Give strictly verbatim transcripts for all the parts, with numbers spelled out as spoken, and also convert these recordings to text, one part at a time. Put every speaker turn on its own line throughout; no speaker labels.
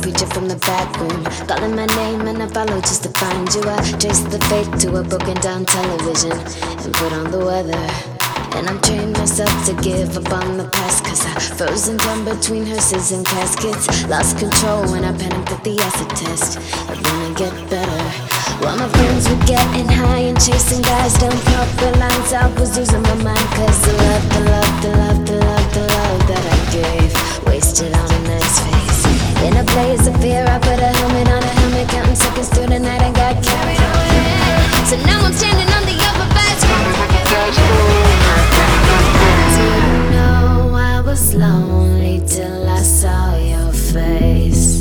creature from the back room, calling my name and I follow just to find you. I trace the fate to a broken down television and put on the weather. And I'm trained myself to give up on the past, cause I froze in time between hearses and caskets. Lost control when I panicked at the acid test. I wanna get better. While my friends were getting high and chasing guys down proper lines, I was losing my mind, cause the love, the love, the love, the love, the love that I gave wasted on a nice face. In a blaze of fear, I put a helmet on a helmet, counting seconds through the night and got carried away. So now I'm standing on the upper fast road. Didn't know I was lonely till I saw your face.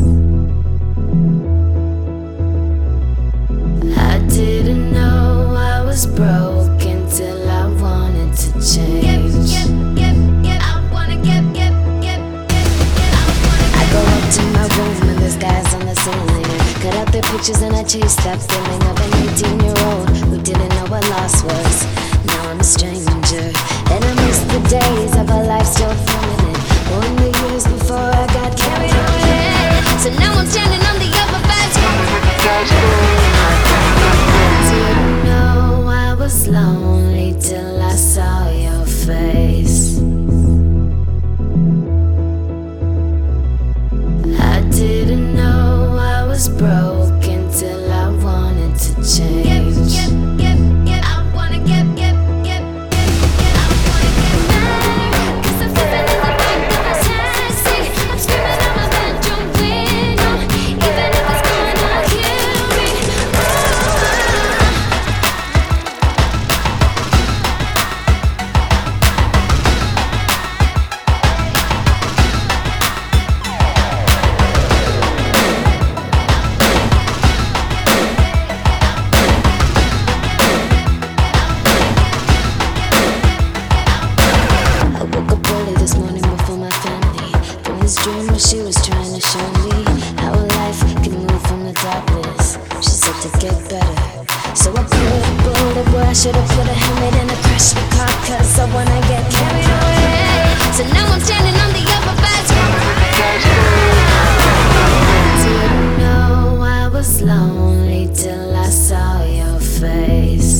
I didn't know I was broken till I wanted to change. Get, get, get, get, I wanna get, get, get, get, get, I wanna get. I go up to my room and there's guys on the ceiling. Cut out their pictures and I chase that feeling of an eighteen year old who didn't know what loss was. Now I'm a stranger, and I miss the days of a life still permanent. Born the years before I got carried away. So now I'm standing on the upper fast road. Didn't know I was lonely till I saw your face. I didn't know I was broken till I wanted to change. Get, get, get, get, I wanna get, get, get, get, get, I wanna get mad, cause I'm living in the back of a taxi. I'm screaming out my bedroom window, even if it's gonna kill me. I woke up early this morning before my family. From this dream where she was trying to show me how life can move from the darkness. She said to get better. So I put a bullet where I should've put a helmet and I crashed the car, cause I wanna get carried away. So now I'm standing on the upper fast road. Didn't know I was lonely till I saw your face.